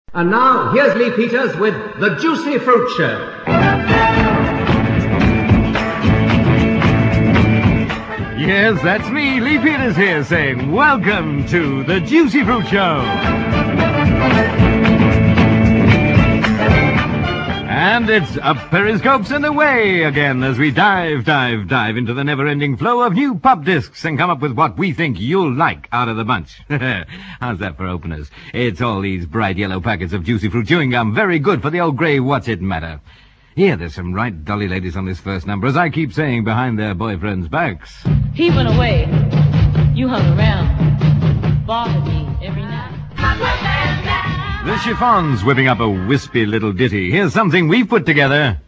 And now, here's Lee Peters with The Juicy Fruit Show. Yes, that's me, Lee Peters here, saying welcome to The Juicy Fruit Show. And it's up periscopes and away again as we dive into the never-ending flow of new pop discs and come up with what we think you'll like out of the bunch. How's that for openers? It's all these bright yellow packets of Juicy Fruit chewing gum, very good for the old grey what's-it-matter. Here, there's some right dolly ladies on this first number, as I keep saying, behind their boyfriends' backs. He went away. You hung around. Bothered me every night. The Chiffons whipping up a wispy little ditty. Here's something we've put together.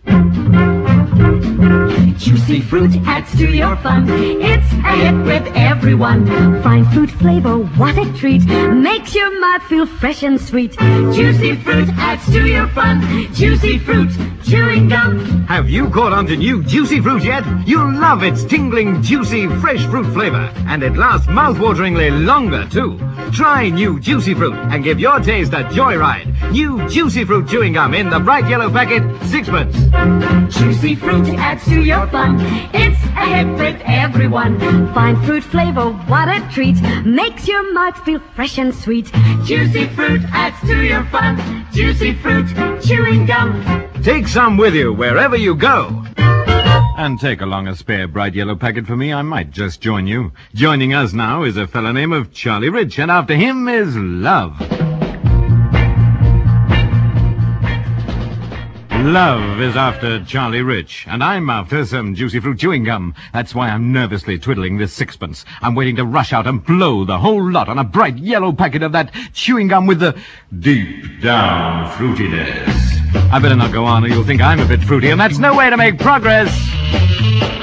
Juicy fruit adds to your fun. It's a hit with everyone. Fine fruit flavor, what a treat. Makes your mouth feel fresh and sweet. Juicy fruit adds to your fun. Juicy fruit, chewing gum. Have you caught on to new Juicy Fruit yet? You'll love its tingling, juicy, fresh fruit flavor. And it lasts mouth-wateringly longer, too. Try new Juicy Fruit and give your taste a joyride. New Juicy Fruit chewing gum in the bright yellow packet, sixpence. Juicy fruit adds to your fun. It's a hit with everyone. Fine fruit flavor, what a treat. Makes your mouth feel fresh and sweet. Juicy fruit adds to your fun. Juicy fruit, chewing gum. Take some with you wherever you go. And take along a spare bright yellow packet for me. I might just join you. Joining us now is a fella named Charlie Rich, and after him is Love. Love is after Charlie Rich, and I'm after some Juicy Fruit chewing gum. That's why I'm nervously twiddling this sixpence. I'm waiting to rush out and blow the whole lot on a bright yellow packet of that chewing gum with the deep down fruitiness. I better not go on or you'll think I'm a bit fruity, and that's no way to make progress.